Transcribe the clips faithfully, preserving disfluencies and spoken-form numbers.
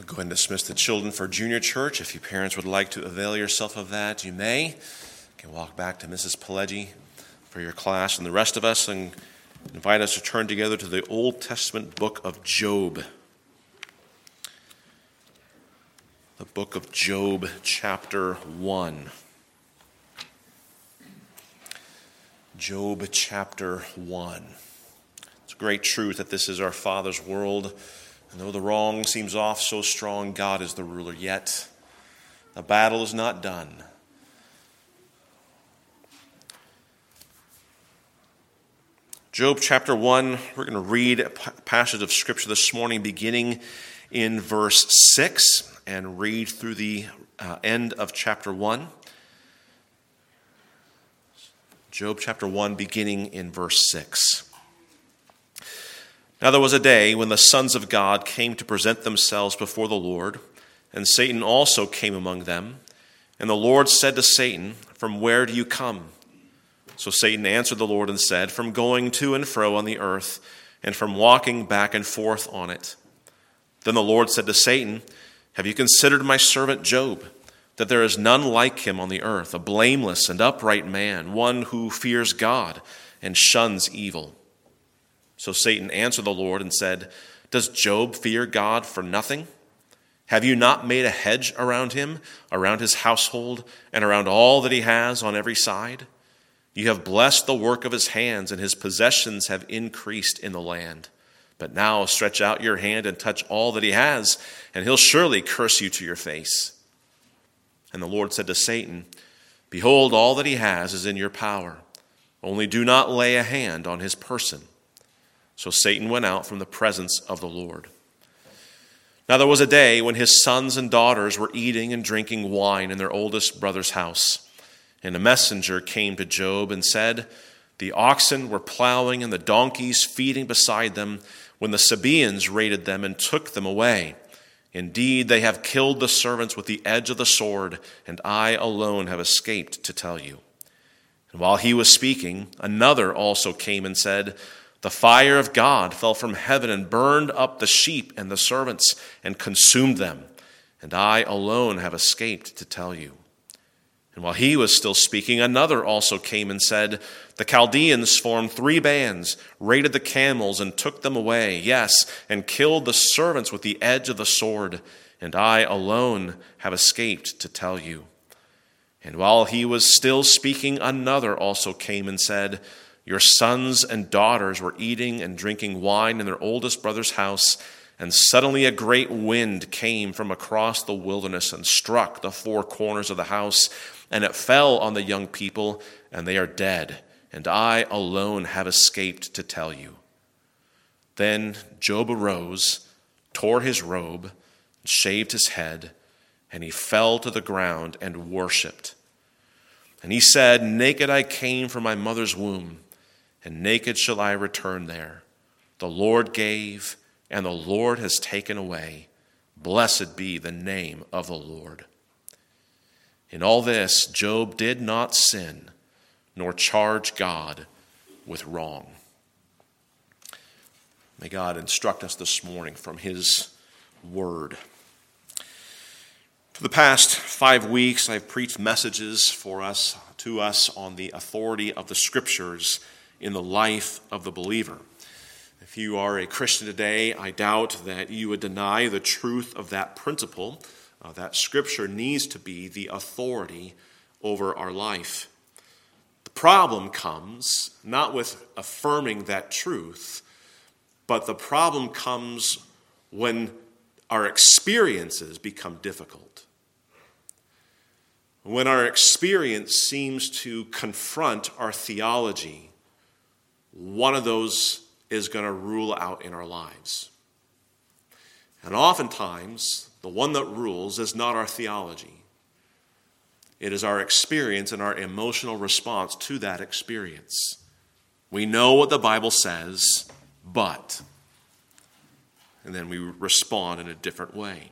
Go ahead and dismiss the children for junior church. If you parents would like to avail yourself of that, you may. You can walk back to Missus Pileggi for your class, and the rest of us and invite us to turn together to the Old Testament book of Job. The book of Job, chapter one. Job, chapter one. It's a great truth that this is our Father's world. And though the wrong seems off so strong, God is the ruler yet. The battle is not done. Job chapter one, we're going to read a passage of Scripture this morning beginning in verse six and read through the uh, end of chapter one. Job chapter one beginning in verse six. Now there was a day when the sons of God came to present themselves before the Lord, and Satan also came among them. And the Lord said to Satan, "From where do you come?" So Satan answered the Lord and said, "From going to and fro on the earth, and from walking back and forth on it." Then the Lord said to Satan, "Have you considered my servant Job, that there is none like him on the earth, a blameless and upright man, one who fears God and shuns evil?" So Satan answered the Lord and said, "Does Job fear God for nothing? Have you not made a hedge around him, around his household, and around all that he has on every side? You have blessed the work of his hands, and his possessions have increased in the land. But now stretch out your hand and touch all that he has, and he'll surely curse you to your face." And the Lord said to Satan, "Behold, all that he has is in your power. Only do not lay a hand on his person." So Satan went out from the presence of the Lord. Now there was a day when his sons and daughters were eating and drinking wine in their oldest brother's house. And a messenger came to Job and said, "The oxen were plowing and the donkeys feeding beside them when the Sabaeans raided them and took them away. Indeed, they have killed the servants with the edge of the sword, and I alone have escaped to tell you." And while he was speaking, another also came and said, "The fire of God fell from heaven and burned up the sheep and the servants and consumed them, and I alone have escaped to tell you." And while he was still speaking, another also came and said, "The Chaldeans formed three bands, raided the camels and took them away, yes, and killed the servants with the edge of the sword, and I alone have escaped to tell you." And while he was still speaking, another also came and said, "Your sons and daughters were eating and drinking wine in their oldest brother's house, and suddenly a great wind came from across the wilderness and struck the four corners of the house, and it fell on the young people, and they are dead, and I alone have escaped to tell you." Then Job arose, tore his robe, shaved his head, and he fell to the ground and worshipped. And he said, "Naked I came from my mother's womb, and naked shall I return there. The Lord gave, and the Lord has taken away. Blessed be the name of the Lord." In all this, Job did not sin, nor charge God with wrong. May God instruct us this morning from his word. For the past five weeks, I've preached messages for us, to us, on the authority of the Scriptures in the life of the believer. If you are a Christian today, I doubt that you would deny the truth of that principle, uh, that Scripture needs to be the authority over our life. The problem comes not with affirming that truth, but the problem comes when our experiences become difficult. When our experience seems to confront our theology, one of those is going to rule out in our lives. And oftentimes, the one that rules is not our theology. It is our experience and our emotional response to that experience. We know what the Bible says, but, and then we respond in a different way.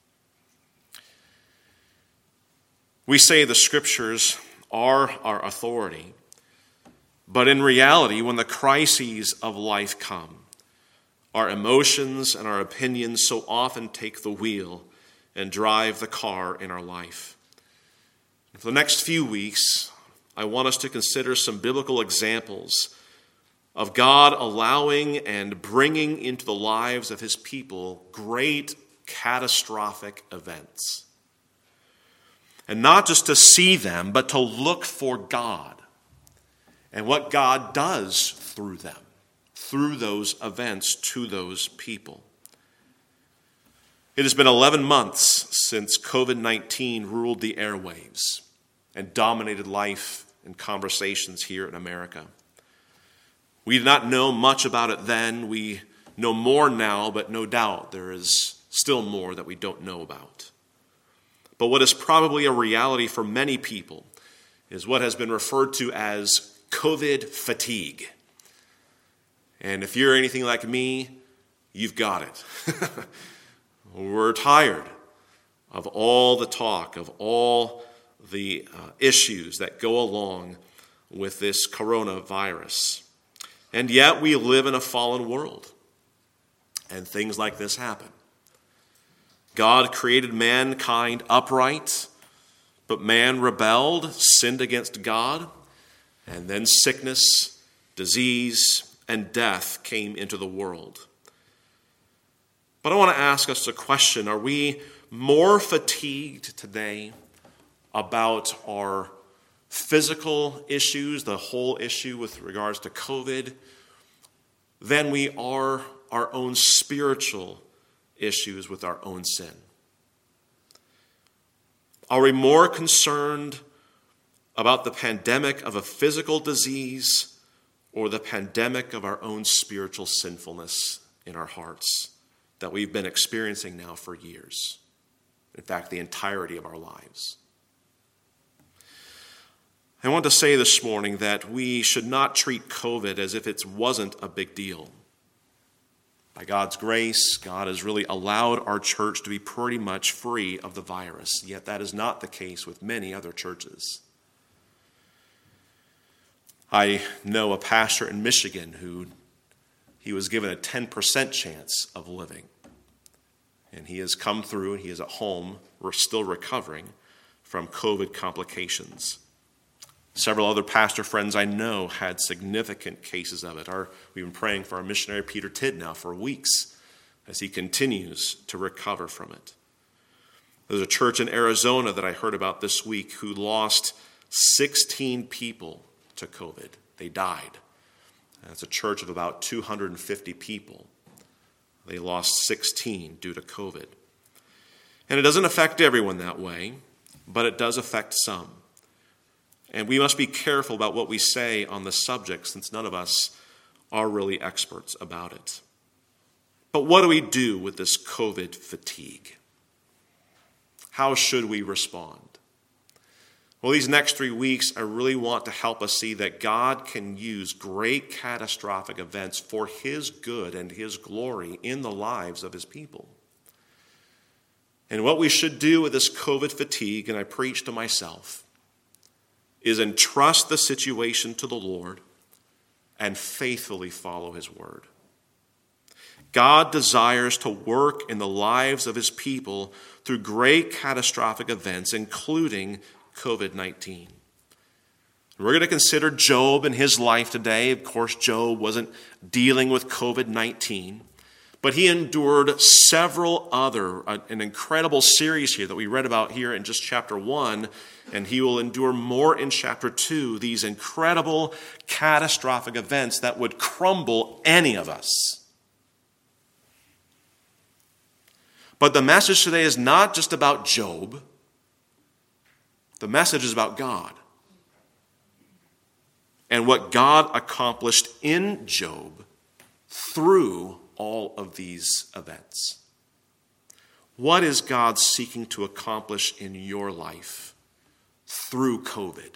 We say the Scriptures are our authority, but in reality, when the crises of life come, Our emotions and our opinions so often take the wheel and drive the car in our life. For the next few weeks, I want us to consider some biblical examples of God allowing and bringing into the lives of his people great catastrophic events. And not just to see them, but to look for God and what God does through them, through those events to those people. It has been eleven months since covid nineteen ruled the airwaves and dominated life and conversations here in America. We did not know much about it then. We know more now, but no doubt there is still more that we don't know about. But what is probably a reality for many people is what has been referred to as COVID fatigue. And if you're anything like me, you've got it. We're tired of all the talk, of all the uh, issues that go along with this coronavirus. And yet we live in a fallen world, and things like this happen. God created mankind upright, but man rebelled, sinned against God, and then sickness, disease, and death came into the world. But I want to ask us a question. Are we more fatigued today about our physical issues, the whole issue with regards to COVID, than we are our own spiritual issues with our own sin? Are we more concerned about the pandemic of a physical disease or the pandemic of our own spiritual sinfulness in our hearts that we've been experiencing now for years? In fact, the entirety of our lives. I want to say this morning that we should not treat COVID as if it wasn't a big deal. By God's grace, God has really allowed our church to be pretty much free of the virus, yet that is not the case with many other churches. I know a pastor in Michigan who he was given a ten percent chance of living. And he has come through, and he is at home. We're still recovering from COVID complications. Several other pastor friends I know had significant cases of it. Our, we've been praying for our missionary Peter Tidd now for weeks as he continues to recover from it. There's a church in Arizona that I heard about this week who lost sixteen people to COVID. They died. That's a church of about two hundred fifty people. They lost sixteen due to COVID. And it doesn't affect everyone that way, but it does affect some. And we must be careful about what we say on the subject, since none of us are really experts about it. But what do we do with this COVID fatigue? How should we respond? Well, these next three weeks, I really want to help us see that God can use great catastrophic events for his good and his glory in the lives of his people. And what we should do with this COVID fatigue, and I preach to myself, is entrust the situation to the Lord and faithfully follow his word. God desires to work in the lives of his people through great catastrophic events, including COVID nineteen. We're going to consider Job and his life today. Of course, Job wasn't dealing with COVID nineteen, but he endured several other, an incredible series here that we read about here in just chapter one, and he will endure more in chapter two, these incredible catastrophic events that would crumble any of us. But the message today is not just about Job. The message is about God and what God accomplished in Job through all of these events. What is God seeking to accomplish in your life through COVID?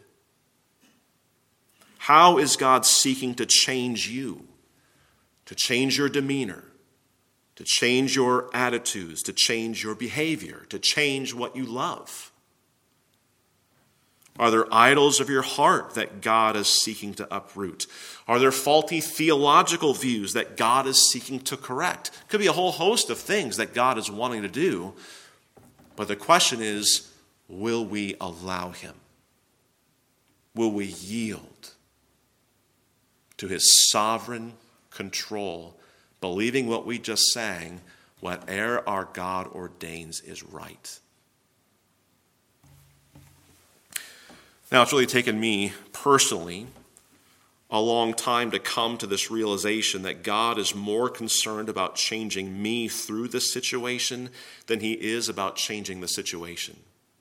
How is God seeking to change you, to change your demeanor, to change your attitudes, to change your behavior, to change what you love? Are there idols of your heart that God is seeking to uproot? Are there faulty theological views that God is seeking to correct? Could be a whole host of things that God is wanting to do. But the question is, will we allow him? Will we yield to his sovereign control, believing what we just sang, whatever our God ordains is right? Now, it's really taken me personally a long time to come to this realization that God is more concerned about changing me through this situation than he is about changing the situation.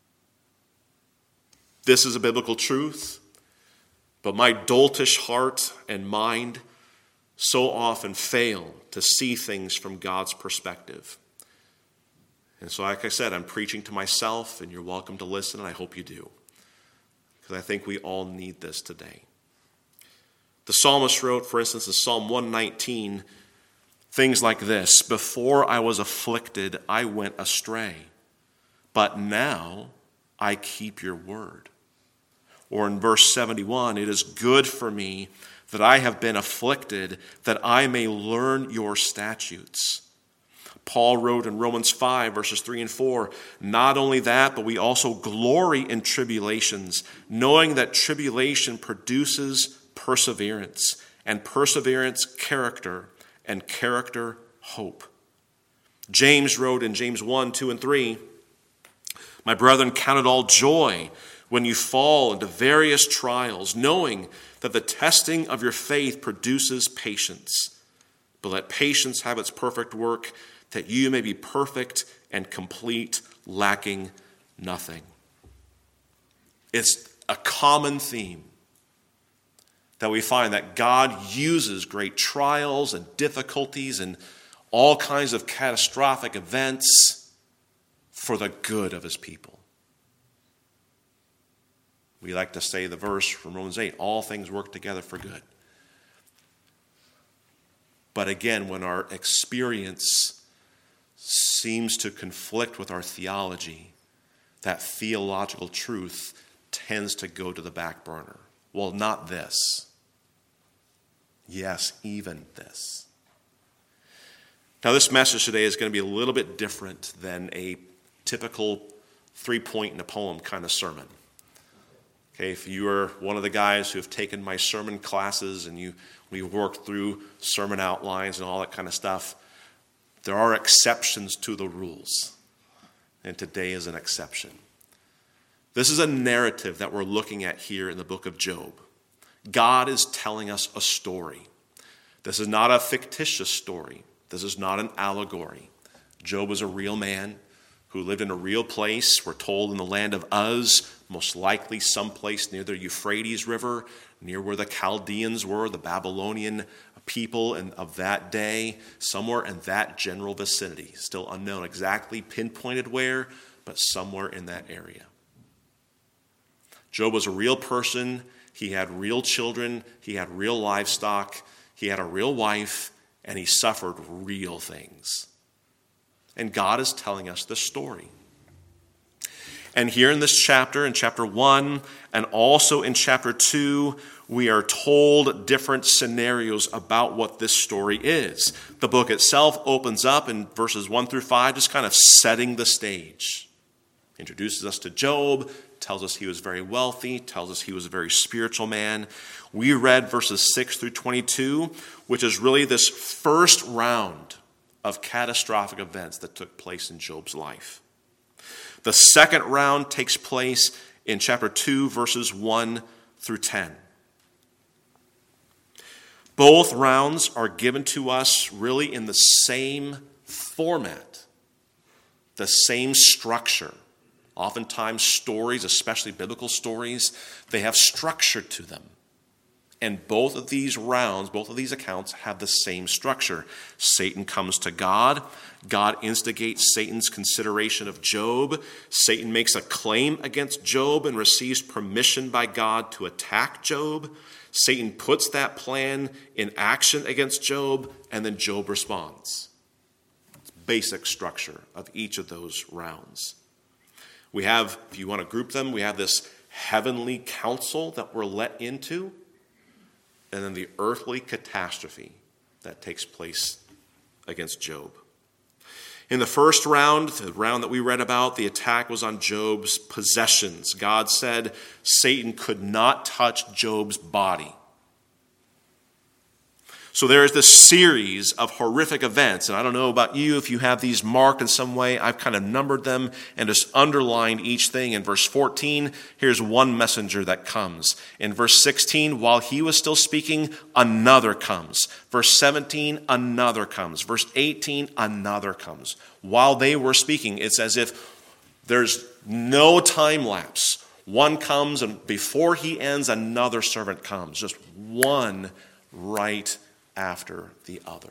This is a biblical truth, but my doltish heart and mind so often fail to see things from God's perspective. And so, like I said, I'm preaching to myself, and you're welcome to listen, and I hope you do, because I think we all need this today. The psalmist wrote, for instance, in Psalm one nineteen, things like this: before I was afflicted, I went astray, but now I keep your word. Or in verse seventy-one, it is good for me that I have been afflicted, that I may learn your statutes. Paul wrote in Romans five, verses three and four, not only that, but we also glory in tribulations, knowing that tribulation produces perseverance, and perseverance character, and character hope. James wrote in James one, two, and three, my brethren, count it all joy when you fall into various trials, knowing that the testing of your faith produces patience. But let patience have its perfect work, that you may be perfect and complete, lacking nothing. It's a common theme that we find that God uses great trials and difficulties and all kinds of catastrophic events for the good of his people. We like to say the verse from Romans eight, all things work together for good. But again, when our experience seems to conflict with our theology, that theological truth tends to go to the back burner. Well, not this. Yes, even this. Now, this message today is going to be a little bit different than a typical three-point in a poem kind of sermon. Okay, if you are one of the guys who have taken my sermon classes and you we worked through sermon outlines and all that kind of stuff, there are exceptions to the rules. And today is an exception. This is a narrative that we're looking at here in the book of Job. God is telling us a story. This is not a fictitious story. This is not an allegory. Job was a real man who lived in a real place. We're told in the land of Uz, most likely someplace near the Euphrates River, near where the Chaldeans were, the Babylonian people and of that day, somewhere in that general vicinity. Still unknown exactly pinpointed where, but somewhere in that area. Job was a real person. He had real children. He had real livestock. He had a real wife, and he suffered real things. And God is telling us the story. And here in this chapter, in chapter one, and also in chapter two, we are told different scenarios about what this story is. The book itself opens up in verses one through five, just kind of setting the stage. Introduces us to Job, tells us he was very wealthy, tells us he was a very spiritual man. We read verses six through twenty-two, which is really this first round of catastrophic events that took place in Job's life. The second round takes place in chapter two, verses one through ten. Both rounds are given to us really in the same format, the same structure. Oftentimes stories, especially biblical stories, they have structure to them. And both of these rounds, both of these accounts have the same structure. Satan comes to God. God instigates Satan's consideration of Job. Satan makes a claim against Job and receives permission by God to attack Job. Satan puts that plan in action against Job, and then Job responds. It's basic structure of each of those rounds. We have, if you want to group them, we have this heavenly counsel that we're let into, and then the earthly catastrophe that takes place against Job. In the first round, the round that we read about, the attack was on Job's possessions. God said Satan could not touch Job's body. So there is this series of horrific events, and I don't know about you if you have these marked in some way. I've kind of numbered them and just underlined each thing. In verse fourteen, here's one messenger that comes. In verse sixteen, while he was still speaking, another comes. Verse seventeen, another comes. Verse eighteen, another comes. While they were speaking, it's as if there's no time lapse. One comes, and before he ends, another servant comes. Just one right after the other.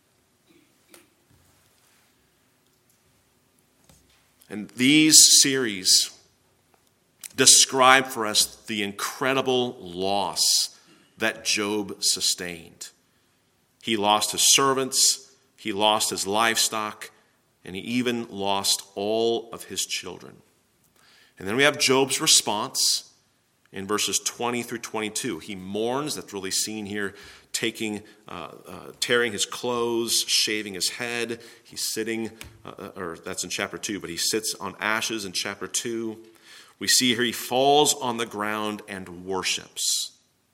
And these series describe for us the incredible loss that Job sustained. He lost his servants, he lost his livestock, and he even lost all of his children. And then we have Job's response in verses twenty through twenty-two. He mourns, that's really seen here, taking, uh, uh, tearing his clothes, shaving his head. He's sitting, uh, or that's in chapter two, but he sits on ashes in chapter two. We see here he falls on the ground and worships.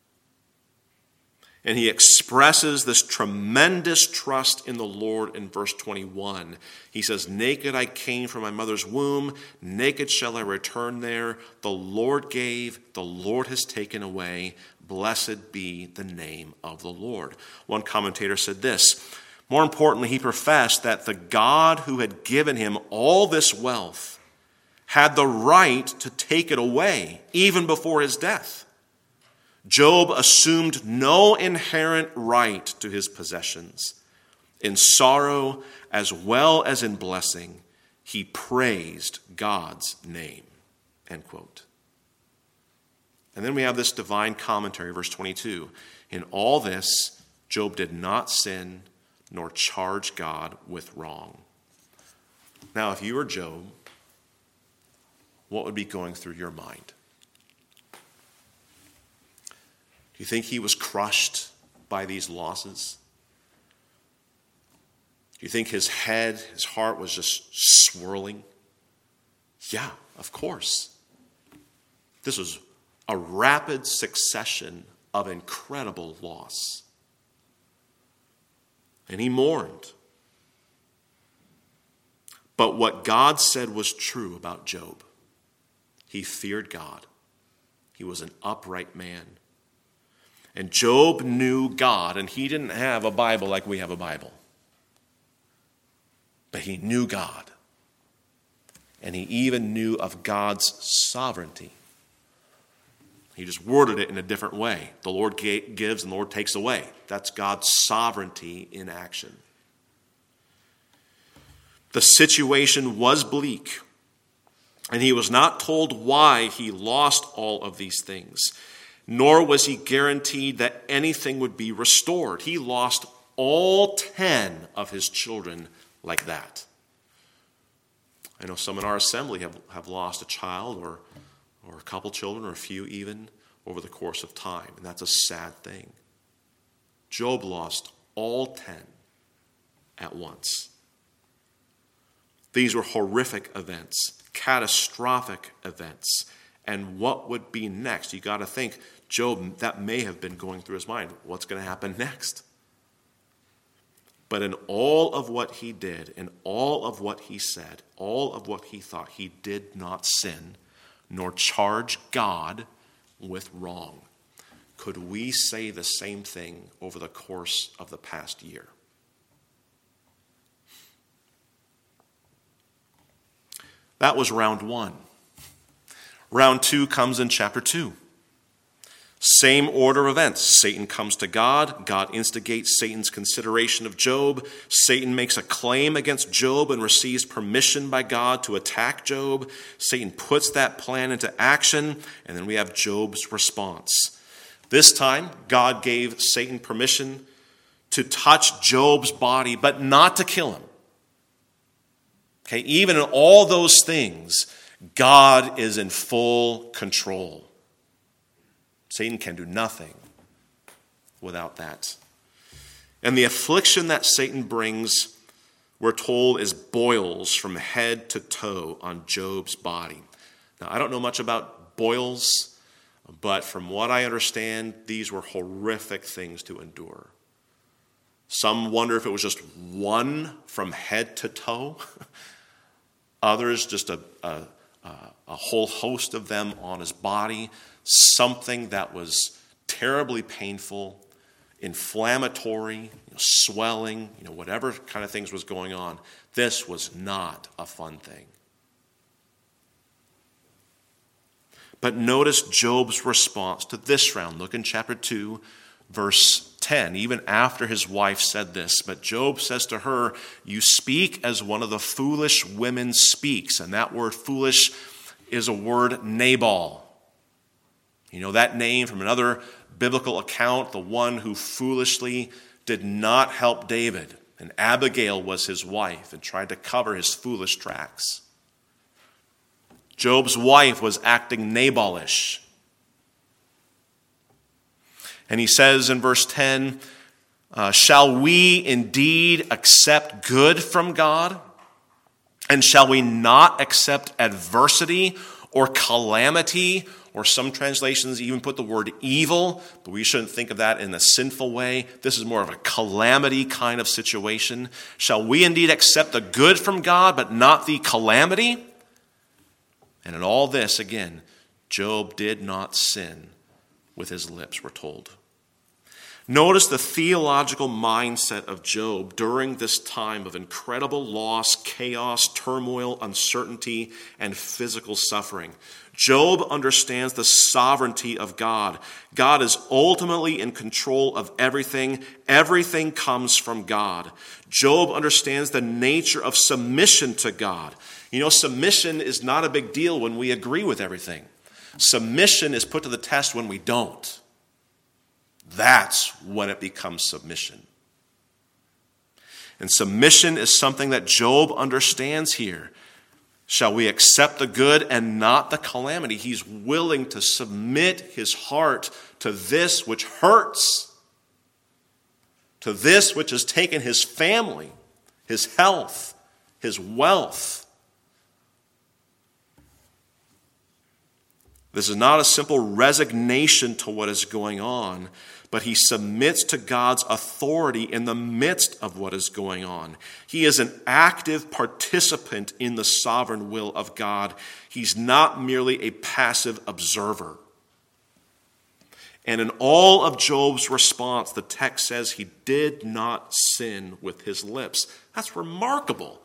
And he expresses this tremendous trust in the Lord in verse twenty-one. He says, naked I came from my mother's womb, naked shall I return there. The Lord gave, the Lord has taken away. Blessed be the name of the Lord. One commentator said this. More importantly, he professed that the God who had given him all this wealth had the right to take it away, even before his death. Job assumed no inherent right to his possessions. In sorrow as well as in blessing, he praised God's name. End quote. And then we have this divine commentary, verse twenty-two. In all this, Job did not sin nor charge God with wrong. Now, if you were Job, what would be going through your mind? Do you think he was crushed by these losses? Do you think his head, his heart was just swirling? Yeah, of course. This was a rapid succession of incredible loss. And he mourned. But what God said was true about Job. He feared God. He was an upright man. And Job knew God, and he didn't have a Bible like we have a Bible. But he knew God. And he even knew of God's sovereignty. He just worded it in a different way. The Lord gives and the Lord takes away. That's God's sovereignty in action. The situation was bleak, and he was not told why he lost all of these things, nor was he guaranteed that anything would be restored. He lost all ten of his children like that. I know some in our assembly have, have lost a child or or a couple children, or a few even, over the course of time. And that's a sad thing. Job lost all ten at once. These were horrific events, catastrophic events. And what would be next? You got to think, Job, that may have been going through his mind. What's going to happen next? But in all of what he did, in all of what he said, all of what he thought, he did not sin, nor charge God with wrong. Could we say the same thing over the course of the past year? That was round one. Round two comes in chapter two. Same order of events. Satan comes to God. God instigates Satan's consideration of Job. Satan makes a claim against Job and receives permission by God to attack Job. Satan puts that plan into action, and then we have Job's response. This time, God gave Satan permission to touch Job's body, but not to kill him. Okay, even in all those things, God is in full control. Satan can do nothing without that. And the affliction that Satan brings, we're told, is boils from head to toe on Job's body. Now, I don't know much about boils, but from what I understand, these were horrific things to endure. Some wonder if it was just one from head to toe. Others, just a, a, a whole host of them on his body. Something that was terribly painful, inflammatory, you know, swelling, you know, whatever kind of things was going on. This was not a fun thing. But notice Job's response to this round. Look in chapter two, verse ten. Even after his wife said this, but Job says to her, "You speak as one of the foolish women speaks." And that word foolish is a word Nabal. You know that name from another biblical account, the one who foolishly did not help David. And Abigail was his wife and tried to cover his foolish tracks. Job's wife was acting Nabalish. And he says in verse ten, uh, shall we indeed accept good from God? And shall we not accept adversity or calamity? Or some translations even put the word evil, but we shouldn't think of that in a sinful way. This is more of a calamity kind of situation. Shall we indeed accept the good from God, but not the calamity? And in all this, again, Job did not sin with his lips, we're told. Notice the theological mindset of Job during this time of incredible loss, chaos, turmoil, uncertainty, and physical suffering. Job understands the sovereignty of God. God is ultimately in control of everything. Everything comes from God. Job understands the nature of submission to God. You know, submission is not a big deal when we agree with everything. Submission is put to the test when we don't. That's when it becomes submission. And submission is something that Job understands here. Shall we accept the good and not the calamity? He's willing to submit his heart to this which hurts, to this which has taken his family, his health, his wealth. This is not a simple resignation to what is going on, but he submits to God's authority in the midst of what is going on. He is an active participant in the sovereign will of God. He's not merely a passive observer. And in all of Job's response, the text says he did not sin with his lips. That's remarkable.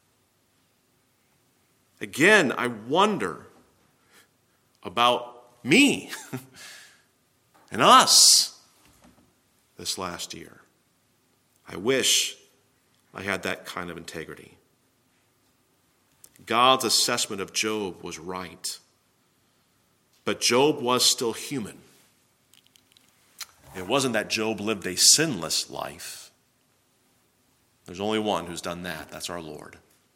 Again, I wonder about me and us this last year. I wish I had that kind of integrity. God's assessment of Job was right, but Job was still human. It wasn't that Job lived a sinless life. There's only one who's done that. That's our Lord.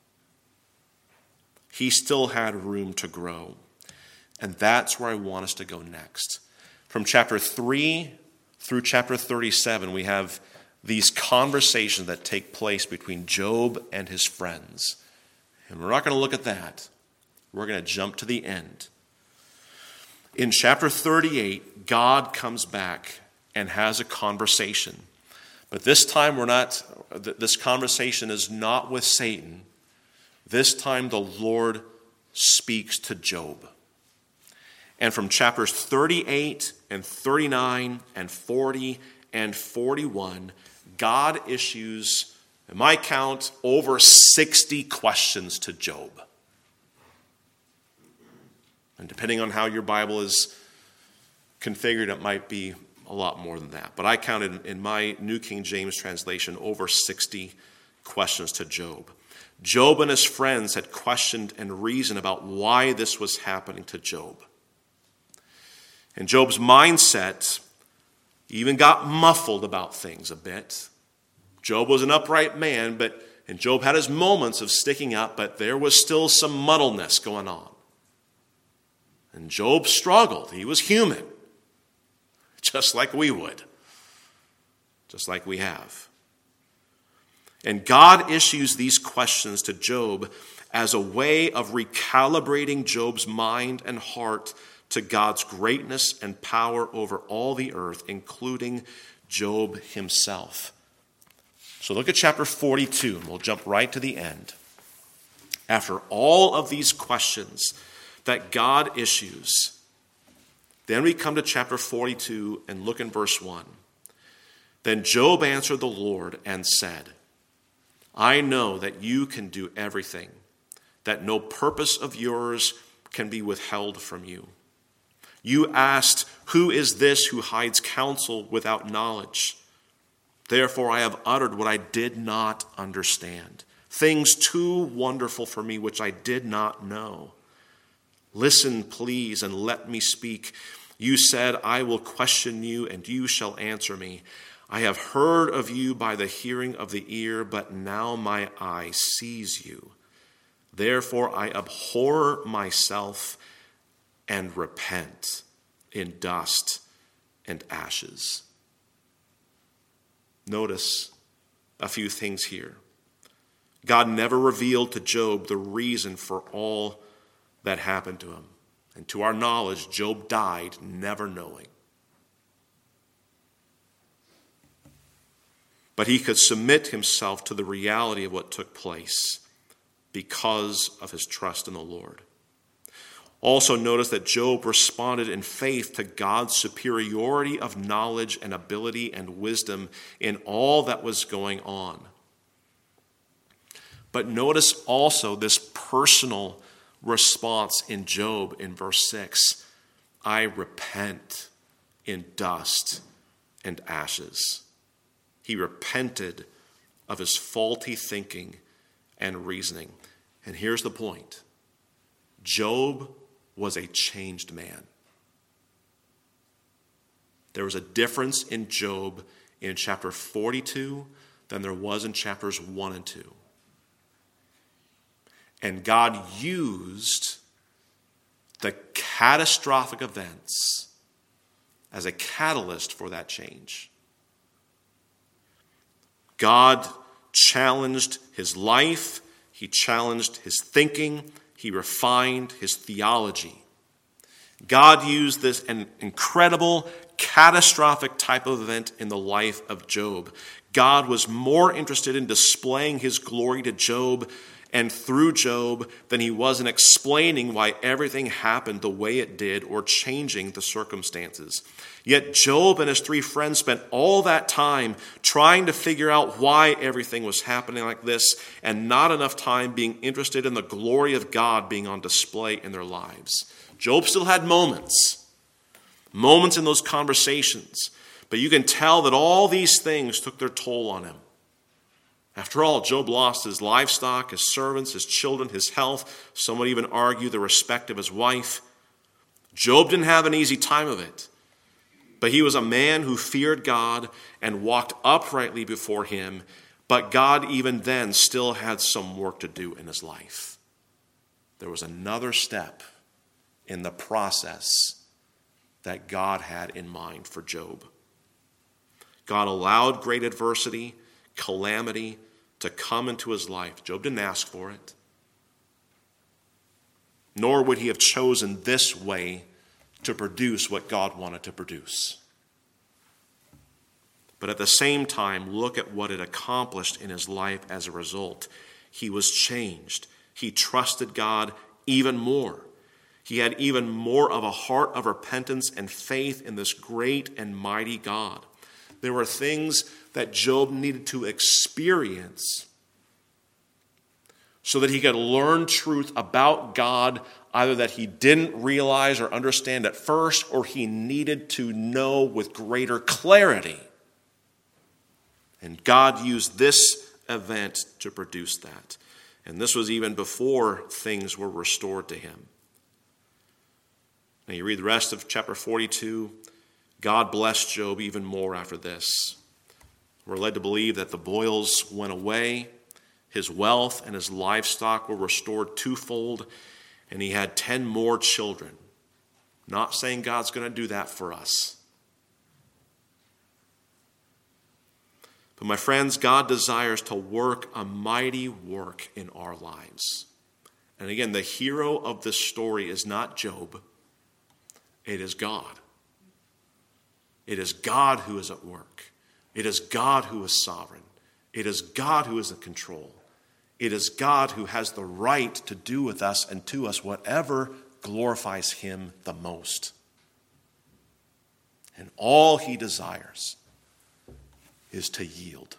He still had room to grow. And that's where I want us to go next. From chapter three through chapter thirty-seven, we have these conversations that take place between Job and his friends. And we're not going to look at that. We're going to jump to the end. In chapter thirty-eight, God comes back and has a conversation. But this time we're not, this conversation is not with Satan. This time the Lord speaks to Job. And from chapters thirty-eight and thirty-nine and forty and forty-one, God issues, in my count, over sixty questions to Job. And depending on how your Bible is configured, it might be a lot more than that. But I counted in my New King James translation over sixty questions to Job. Job and his friends had questioned and reasoned about why this was happening to Job. And Job's mindset even got muffled about things a bit. Job was an upright man, but and Job had his moments of sticking up, but there was still some muddleness going on. And Job struggled. He was human, just like we would, just like we have. And God issues these questions to Job as a way of recalibrating Job's mind and heart to God's greatness and power over all the earth, including Job himself. So look at chapter forty-two, and we'll jump right to the end. After all of these questions that God issues, then we come to chapter forty-two and look in verse one. Then Job answered the Lord and said, I know that you can do everything, that no purpose of yours can be withheld from you. You asked, who is this who hides counsel without knowledge? Therefore I have uttered what I did not understand, things too wonderful for me which I did not know. Listen, please, and let me speak. You said, I will question you, and you shall answer me. I have heard of you by the hearing of the ear, but now my eye sees you. Therefore I abhor myself and repent in dust and ashes. Notice a few things here. God never revealed to Job the reason for all that happened to him. And to our knowledge, Job died never knowing. But he could submit himself to the reality of what took place because of his trust in the Lord. Also notice that Job responded in faith to God's superiority of knowledge and ability and wisdom in all that was going on. But notice also this personal response in Job in verse six. I repent in dust and ashes. He repented of his faulty thinking and reasoning. And here's the point. Job was a changed man. There was a difference in Job in chapter forty-two than there was in chapters one and two. And God used the catastrophic events as a catalyst for that change. God challenged his life, he challenged his thinking, he refined his theology. God used this an incredible, catastrophic type of event in the life of Job. God was more interested in displaying his glory to Job and through Job than he was in explaining why everything happened the way it did or changing the circumstances. Yet Job and his three friends spent all that time trying to figure out why everything was happening like this, and not enough time being interested in the glory of God being on display in their lives. Job still had moments, moments in those conversations, but you can tell that all these things took their toll on him. After all, Job lost his livestock, his servants, his children, his health. Some would even argue the respect of his wife. Job didn't have an easy time of it. But he was a man who feared God and walked uprightly before him. But God even then still had some work to do in his life. There was another step in the process that God had in mind for Job. God allowed great adversity, calamity to come into his life. Job didn't ask for it. Nor would he have chosen this way to produce what God wanted to produce. But at the same time, look at what it accomplished in his life as a result. He was changed. He trusted God even more. He had even more of a heart of repentance and faith in this great and mighty God. There were things that Job needed to experience so that he could learn truth about God, either that he didn't realize or understand at first, or he needed to know with greater clarity. And God used this event to produce that. And this was even before things were restored to him. Now you read the rest of chapter forty-two. God blessed Job even more after this. We're led to believe that the boils went away, his wealth and his livestock were restored twofold, and he had ten more children. Not saying God's going to do that for us. But my friends, God desires to work a mighty work in our lives. And again, the hero of this story is not Job. It is God. It is God who is at work. It is God who is sovereign. It is God who is in control. It is God who has the right to do with us and to us whatever glorifies him the most. And all he desires is to yield.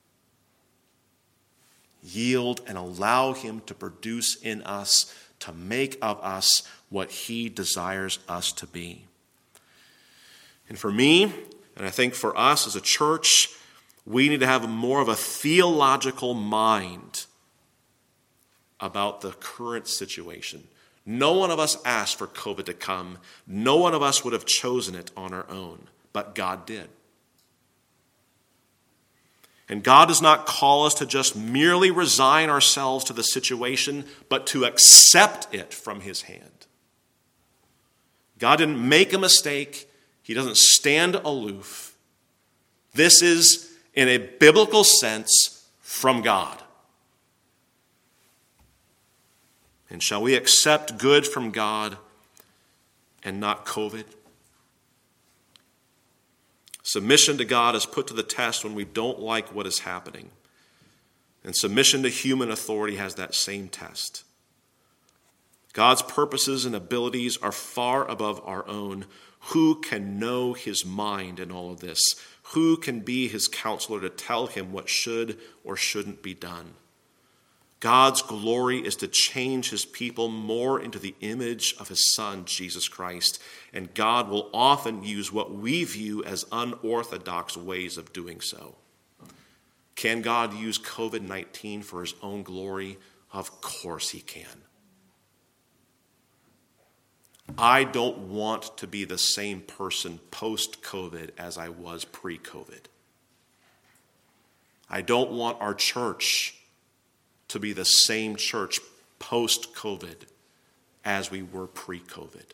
Yield and allow him to produce in us, to make of us what he desires us to be. And for me, and I think for us as a church, we need to have more of a theological mind about the current situation. No one of us asked for COVID to come. No one of us would have chosen it on our own, but God did. And God does not call us to just merely resign ourselves to the situation, but to accept it from his hand. God didn't make a mistake. He doesn't stand aloof. This is, in a biblical sense, from God. And shall we accept good from God and not COVID? Submission to God is put to the test when we don't like what is happening. And submission to human authority has that same test. God's purposes and abilities are far above our own. Who can know his mind in all of this? Who can be his counselor to tell him what should or shouldn't be done? God's glory is to change his people more into the image of his Son, Jesus Christ. And God will often use what we view as unorthodox ways of doing so. Can God use covid nineteen for his own glory? Of course he can. I don't want to be the same person post-COVID as I was pre-COVID. I don't want our church to be the same church post-COVID as we were pre-COVID.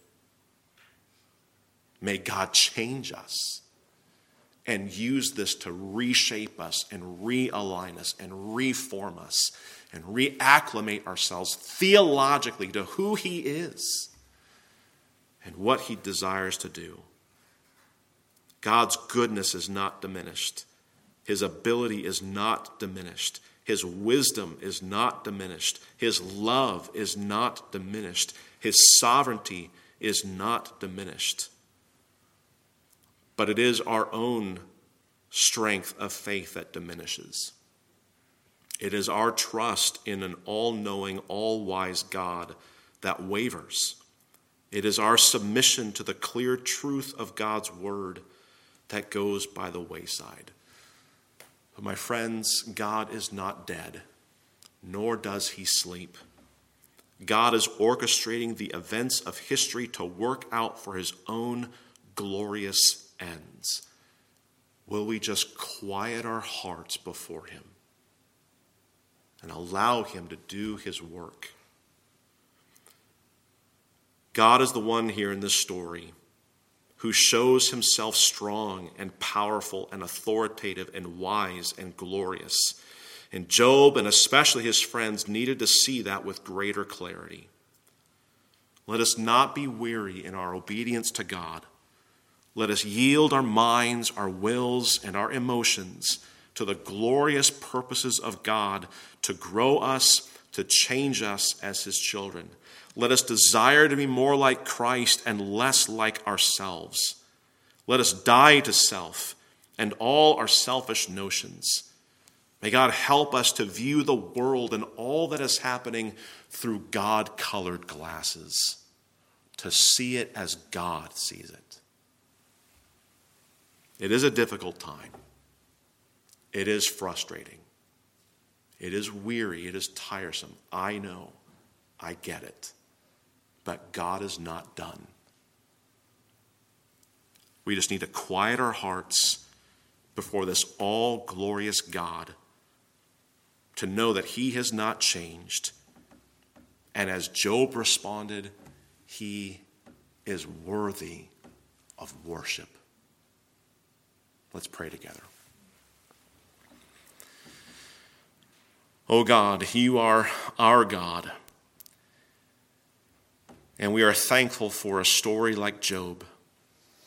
May God change us and use this to reshape us and realign us and reform us and reacclimate ourselves theologically to who he is and what he desires to do. God's goodness is not diminished. His ability is not diminished. His wisdom is not diminished. His love is not diminished. His sovereignty is not diminished. But it is our own strength of faith that diminishes. It is our trust in an all-knowing, all-wise God that wavers. It is our submission to the clear truth of God's word that goes by the wayside. But my friends, God is not dead, nor does he sleep. God is orchestrating the events of history to work out for his own glorious ends. Will we just quiet our hearts before him and allow him to do his work? God is the one here in this story who shows himself strong and powerful and authoritative and wise and glorious. And Job, and especially his friends, needed to see that with greater clarity. Let us not be weary in our obedience to God. Let us yield our minds, our wills, and our emotions to the glorious purposes of God to grow us, to change us as his children. Let us desire to be more like Christ and less like ourselves. Let us die to self and all our selfish notions. May God help us to view the world and all that is happening through God-colored glasses, to see it as God sees it. It is a difficult time. It is frustrating. It is weary. It is tiresome. I know. I get it. But God is not done. We just need to quiet our hearts before this all-glorious God to know that he has not changed. And as Job responded, he is worthy of worship. Let's pray together. Oh God, you are our God, and we are thankful for a story like Job.